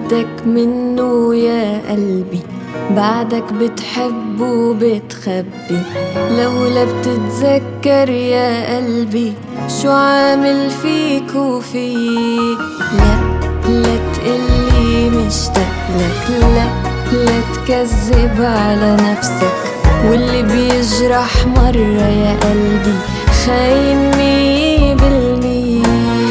بدك منه يا قلبي؟ بعدك بتحب وبتخبي، لولا بتتذكر يا قلبي شو عامل فيك وفيك. لا تقلي مشتاق لك، لا تكذب على نفسك، واللي بيجرح مرة يا قلبي خاين 100%.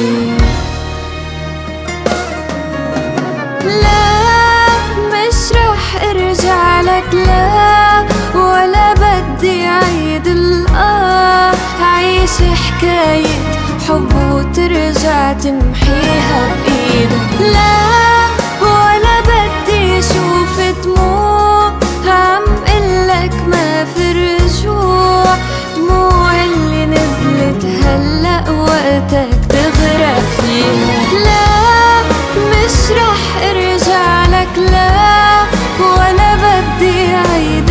ارجع لك لا، ولا بدي عيد عيش حكاية حب وترجع تمحيها بإيدك. لا ولا بدي شوف دموع، عم قلك ما في رجوع، دموع اللي نزلت هلأ وقتك تغرق فيها. لا مش رح ارجع لك لا، ولا بدي عيد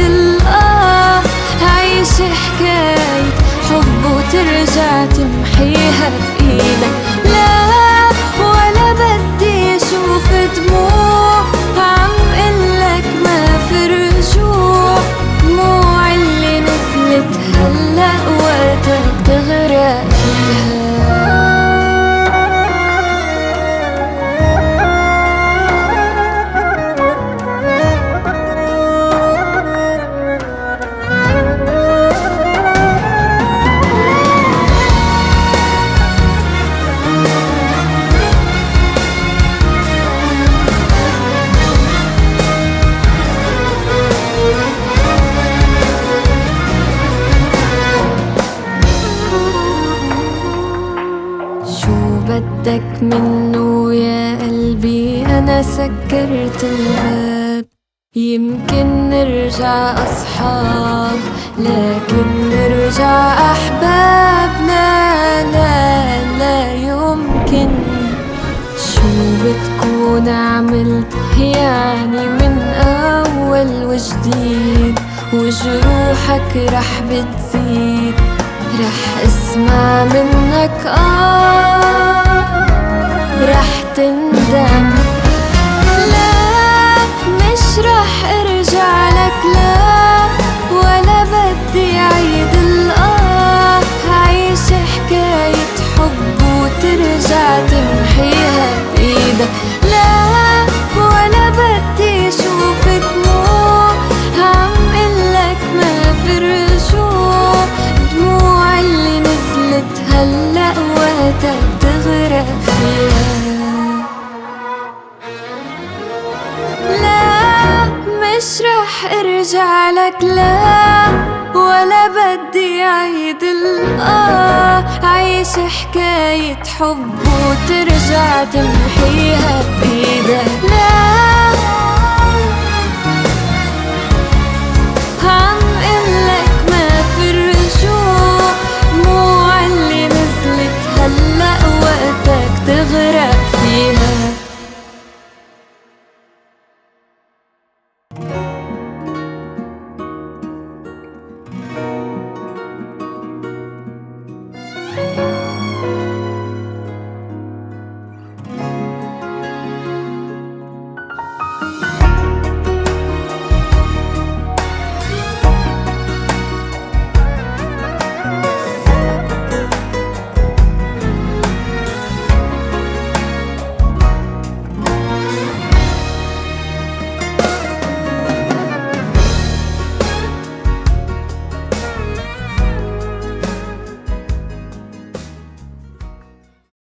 عيش حكاية حب وترجع تمحيها بإيدك. لا ولا بدي شوف دموع، عم قلك ما في رجوع، دموع اللي نزلت هلأ وقتك تغرق فيها. بدك منه يا قلبي؟ أنا سكرت الباب، يمكن نرجع أصحاب لكن نرجع أحباب. لا يمكن. شو بتكون عملت يعني من أول وجديد، وجروحك رح بتزيد، رح اسمع منك رح تندم. لا مش رح ارجع لك لا، ولا بدي عيد عيش حكاية حب وترجع تمحيها بإيدك. لا ولا بدي شوف دموع، عم قلك ما في رجوع، دموع اللي نزلت هلأ وقتك تغرق فيها. لا مش رح ارجع لك لا، ولا بدي عيد عيش حكاية حب وترجع تمحيها بإيدك. لا